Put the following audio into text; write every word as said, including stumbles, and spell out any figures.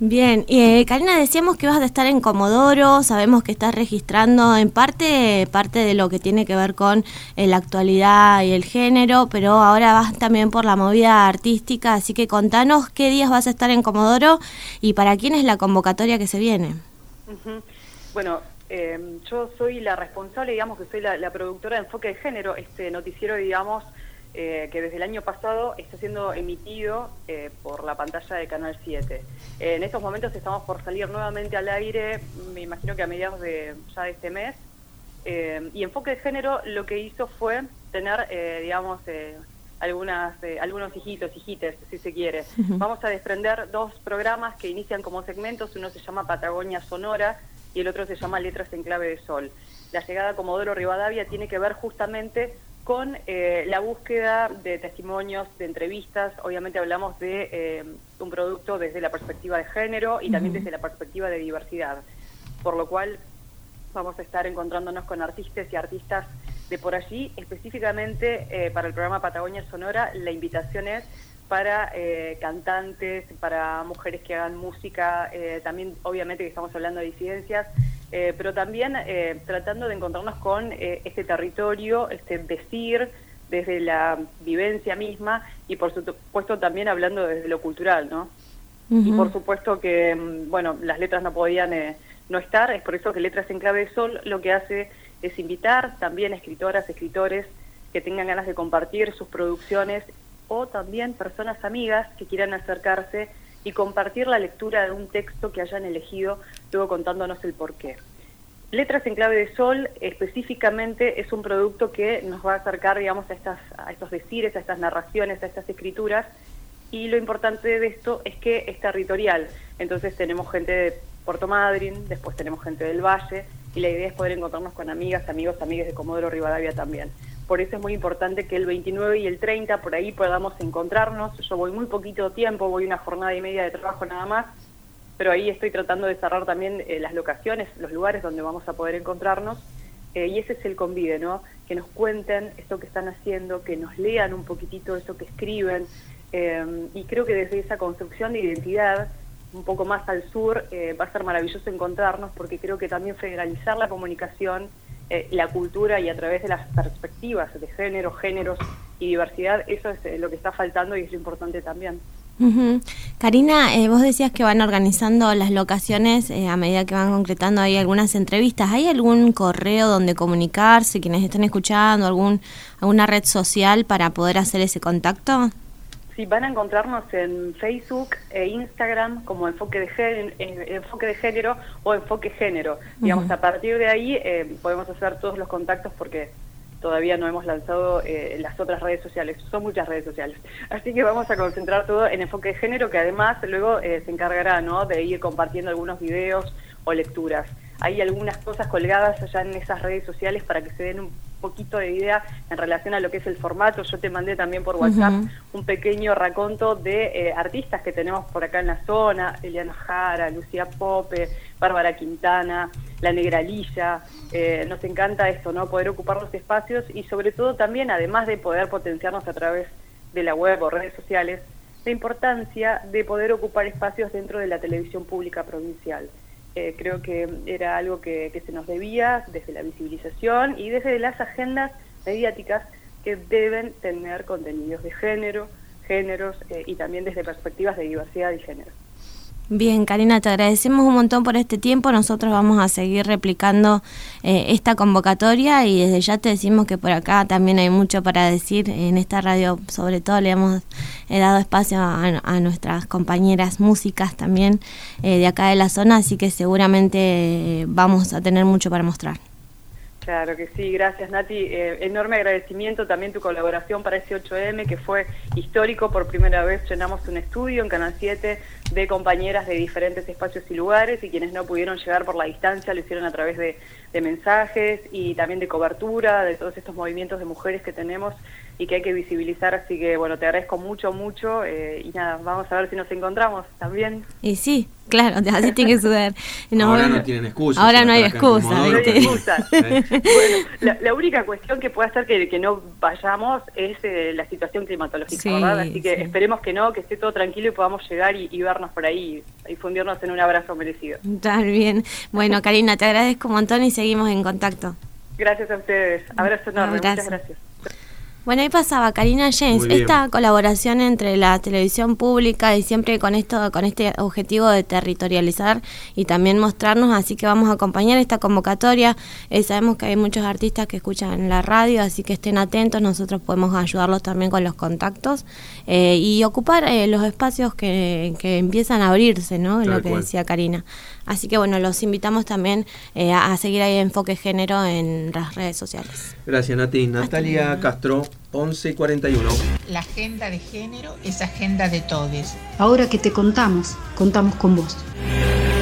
Bien, eh, Karina, decíamos que vas a estar en Comodoro, sabemos que estás registrando en parte parte de lo que tiene que ver con eh, la actualidad y el género, pero ahora vas también por la movida artística, así que contanos qué días vas a estar en Comodoro y para quién es la convocatoria que se viene. Uh-huh. Bueno, eh, yo soy la responsable, digamos que soy la, la productora de Enfoque de Género, este noticiero, digamos, Eh, que desde el año pasado está siendo emitido eh, por la pantalla de Canal siete. Eh, en estos momentos estamos por salir nuevamente al aire, me imagino que a mediados de ya de este mes, eh, y Enfoque de Género lo que hizo fue tener, eh, digamos, eh, algunas eh, algunos hijitos, hijites, si se quiere. Uh-huh. Vamos a desprender dos programas que inician como segmentos, uno se llama Patagonia Sonora y el otro se llama Letras en Clave de Sol. La llegada a Comodoro Rivadavia tiene que ver justamente con eh, la búsqueda de testimonios, de entrevistas. Obviamente hablamos de eh, un producto desde la perspectiva de género y también desde la perspectiva de diversidad, por lo cual vamos a estar encontrándonos con artistas y artistas de por allí. Específicamente eh, para el programa Patagonia Sonora, la invitación es para eh, cantantes, para mujeres que hagan música, eh, también obviamente que estamos hablando de disidencias, Eh, pero también eh, tratando de encontrarnos con eh, este territorio, este decir, desde la vivencia misma y por supuesto también hablando desde lo cultural, ¿no? Uh-huh. Y por supuesto que, bueno, las letras no podían eh, no estar, es por eso que Letras en Clave de Sol lo que hace es invitar también escritoras, escritores que tengan ganas de compartir sus producciones o también personas amigas que quieran acercarse y compartir la lectura de un texto que hayan elegido, luego contándonos el porqué. Letras en Clave de Sol específicamente es un producto que nos va a acercar, digamos, a, estas, a estos decires, a estas narraciones, a estas escrituras, y lo importante de esto es que es territorial. Entonces tenemos gente de Puerto Madryn, después tenemos gente del Valle, y la idea es poder encontrarnos con amigas, amigos, amigas de Comodoro Rivadavia también. Por eso es muy importante que el veintinueve y el treinta por ahí podamos encontrarnos. Yo voy muy poquito tiempo, voy una jornada y media de trabajo nada más, pero ahí estoy tratando de cerrar también eh, las locaciones, los lugares donde vamos a poder encontrarnos, eh, y ese es el convite, ¿no? Que nos cuenten esto que están haciendo, que nos lean un poquitito eso que escriben, eh, y creo que desde esa construcción de identidad, un poco más al sur, eh, va a ser maravilloso encontrarnos, porque creo que también federalizar la comunicación, Eh, la cultura y a través de las perspectivas de género, géneros y diversidad, eso es eh, lo que está faltando y es lo importante también. Uh-huh. Karina, eh, vos decías que van organizando las locaciones eh, a medida que van concretando ahí algunas entrevistas. ¿Hay algún correo donde comunicarse, quienes están escuchando, algún alguna red social para poder hacer ese contacto? Sí, van a encontrarnos en Facebook e Instagram como Enfoque de Género, Enfoque de Género o Enfoque Género. Uh-huh. Digamos, a partir de ahí eh, podemos hacer todos los contactos porque todavía no hemos lanzado eh, las otras redes sociales. Son muchas redes sociales. Así que vamos a concentrar todo en Enfoque de Género, que además luego eh, se encargará, ¿no?, de ir compartiendo algunos videos o lecturas. Hay algunas cosas colgadas allá en esas redes sociales para que se den un poquito de idea en relación a lo que es el formato. Yo te mandé también por WhatsApp uh-huh. un pequeño raconto de eh, artistas que tenemos por acá en la zona: Eliana Jara, Lucía Pope, Bárbara Quintana, La Negra Lilla. Eh, nos encanta esto, ¿no?, poder ocupar los espacios y sobre todo también, además de poder potenciarnos a través de la web o redes sociales, la importancia de poder ocupar espacios dentro de la televisión pública provincial. Eh, creo que era algo que, que se nos debía desde la visibilización y desde las agendas mediáticas que deben tener contenidos de género, géneros eh, y también desde perspectivas de diversidad y género. Bien, Karina, te agradecemos un montón por este tiempo. Nosotros vamos a seguir replicando eh, esta convocatoria y desde ya te decimos que por acá también hay mucho para decir en esta radio. Sobre todo le hemos eh, dado espacio a, a nuestras compañeras músicas también eh, de acá de la zona, así que seguramente eh, vamos a tener mucho para mostrar. Claro que sí, gracias Nati, eh, enorme agradecimiento también tu colaboración para ese ocho eme que fue histórico. Por primera vez llenamos un estudio en Canal siete de compañeras de diferentes espacios y lugares, y quienes no pudieron llegar por la distancia lo hicieron a través de, de mensajes y también de cobertura de todos estos movimientos de mujeres que tenemos y que hay que visibilizar. Así que bueno, te agradezco mucho, mucho eh, y nada, vamos a ver si nos encontramos también. Y sí, Claro, así tiene que suceder. No, ahora no tienen excusa. Ahora no hay excusa. No hay excusa. Bueno, la, la única cuestión que puede hacer que, que no vayamos es eh, la situación climatológica, sí, ¿verdad? Así que sí, esperemos que no, que esté todo tranquilo y podamos llegar y, y vernos por ahí y fundirnos en un abrazo merecido. Está bien. Bueno, Karina, te agradezco un montón y seguimos en contacto. Gracias a ustedes. Abrazo enorme. Abrazo. Muchas gracias. Bueno, ahí pasaba Karina James, esta colaboración entre la televisión pública y siempre con esto, con este objetivo de territorializar y también mostrarnos, así que vamos a acompañar esta convocatoria. Eh, sabemos que hay muchos artistas que escuchan la radio, así que estén atentos, nosotros podemos ayudarlos también con los contactos eh, y ocupar eh, los espacios que, que empiezan a abrirse, ¿no? Lo que cual. decía Karina. Así que bueno, los invitamos también eh, a seguir ahí Enfoque Género en las redes sociales. Gracias, Nati. Natalia Castro, once cuarenta y uno. La agenda de género es agenda de todes. Ahora que te contamos, contamos con vos.